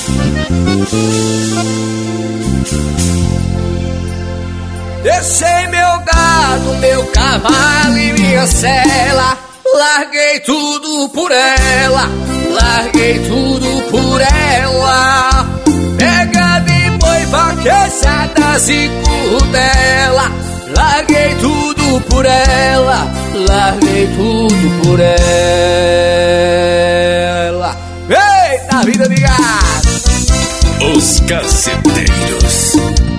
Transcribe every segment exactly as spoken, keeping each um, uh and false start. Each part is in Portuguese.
Deixei meu gado, meu cavalo e minha cela. Larguei tudo por ela, larguei tudo por ela. Pega de boi, vaquejadas e cordela. Larguei tudo por ela, larguei tudo por ela. Eita vida de gado! Os Caceteiros.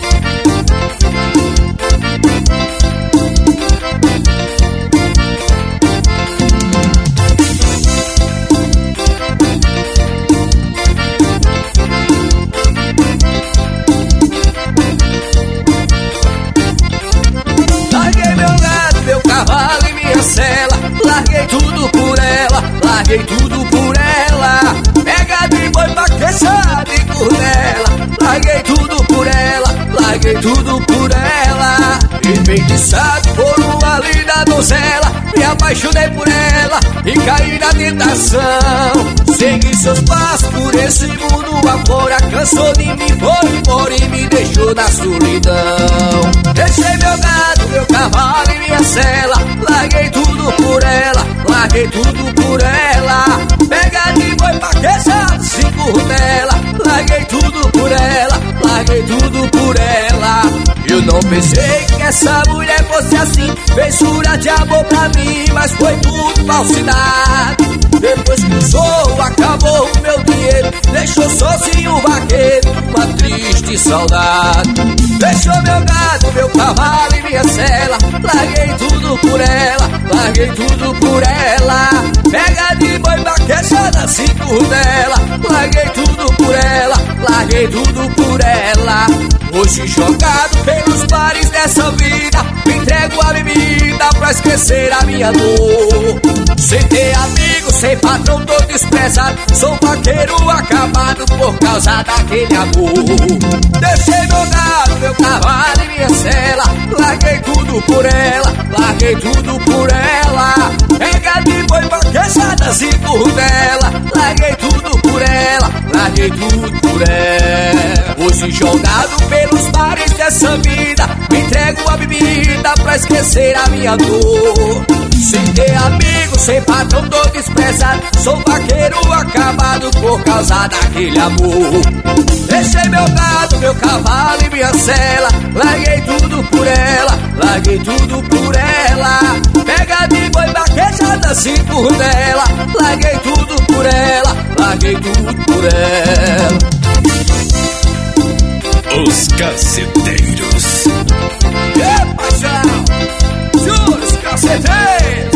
Cavalo e minha cela, larguei tudo por ela, larguei tudo por ela. Pega de boi, vaquejada e cordela. Larguei tudo por ela, larguei tudo por ela. Enfeitiçado por uma linda donzela, me apaixonei por ela e caí na tentação. Segui seus passos por esse mundo afora, cansou de mim, foi embora e me deixou na solidão. Deixei meu gado, meu cavalo e minha cela, larguei tudo por ela, larguei tudo por ela. Pega de boi, vaquejada, se cordela. Larguei tudo por ela, larguei tudo por ela. Eu não pensei que essa mulher fosse assim, fez jura de amor pra mim, mas foi tudo falsidade. Depois que usou, acabou o meu dinheiro, deixou sozinho o vaqueiro, uma triste saudade. Deixou meu gado, meu cavalo e minha cela, larguei tudo por ela, larguei tudo por ela. Pega de boi, vaquejada, se cordela. Larguei tudo por ela, larguei tudo por ela. Hoje jogado pelos bares dessa vida, me entrego a bebida pra esquecer a minha dor. Sem ter amigo, sem patrão, tô desprezado, sou vaqueiro acabado por causa daquele amor. Deixei meu gado, meu cavalo e minha cela, larguei tudo por ela, larguei tudo por ela. Pega de boi, vaquejadas e cordela. Larguei tudo por ela, larguei tudo por ela. Hoje jogado pelos bares dessa vida, me entrego a bebida pra esquecer a minha dor. Sem ter amigo, sem patrão, tô desprezado, sou vaqueiro acabado por causa daquele amor. Deixei meu gado, meu cavalo e minha cela, larguei tudo por ela, larguei tudo por ela. Pega de boi, vaquejada, se cordela. Larguei tudo por ela, larguei tudo por ela. Os Caceteiros. E paixão, os Caceteiros.